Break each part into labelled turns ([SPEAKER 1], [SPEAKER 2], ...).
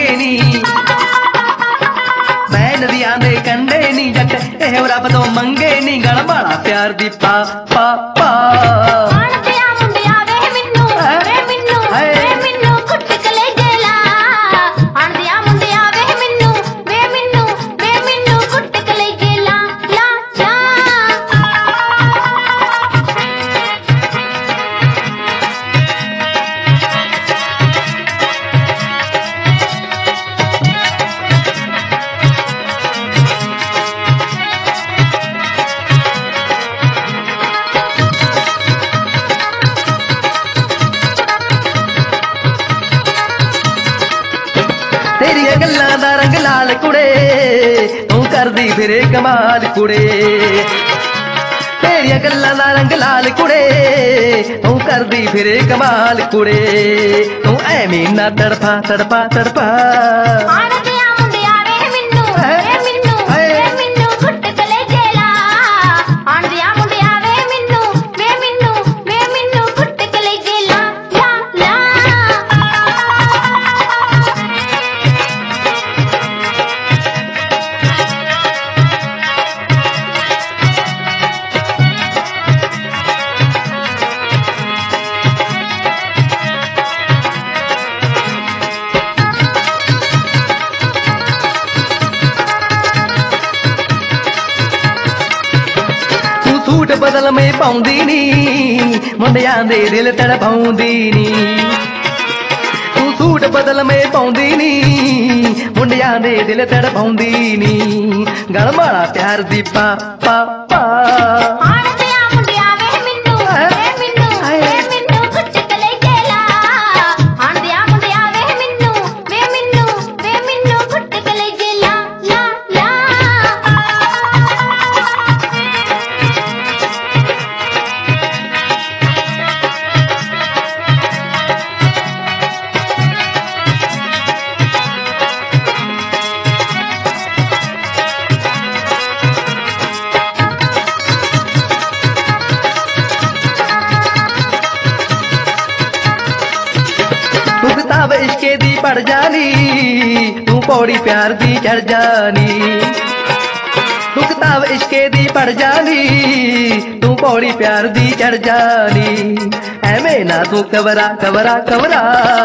[SPEAKER 1] चंगे नी मैं नदियां दे कंढे नी जट एह रब तो मंगे नी गल वाला प्यार दी पा पा पा तेरिया गल्लां दा रंग लाल कुड़े तू करदी फिरे कमाल कुड़े तेरिया गल्लां दा रंग लाल कुड़े तू करदी फिरे कमाल कुड़े तू ऐवें ना तड़फा तड़फा तड़फा सूट बदल में पाउंदी नी मुंडियां दे दिल तड़पाउंदी नी तू सूट बदल में पाउंदी नी मुंडियां दे दिल तड़पाउंदी नी गल वाला प्यार दी पा पा पा किताब इश्के दी पढ़ जानी तू पौड़ी प्यार दी चढ़ जानी तू किताब इश्के दी पढ़ जानी तू पौड़ी प्यार दी चढ़ जानी ऐवें ना तू कवरा कवरा कवरा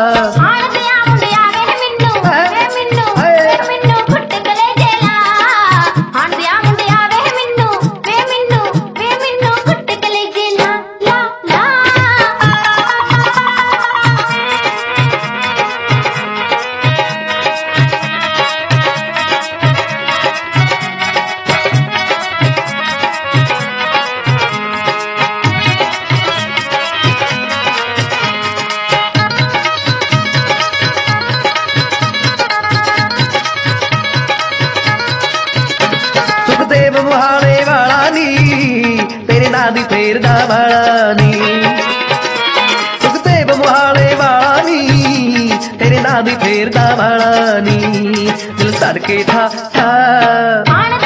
[SPEAKER 1] सुखदेव मुहाले वाला नी तेरे नां दी फेरदा वाला नी सुखदेव मुहाले वाला नी तेरे नां दी फेरदा वाला नी दिल सड़के था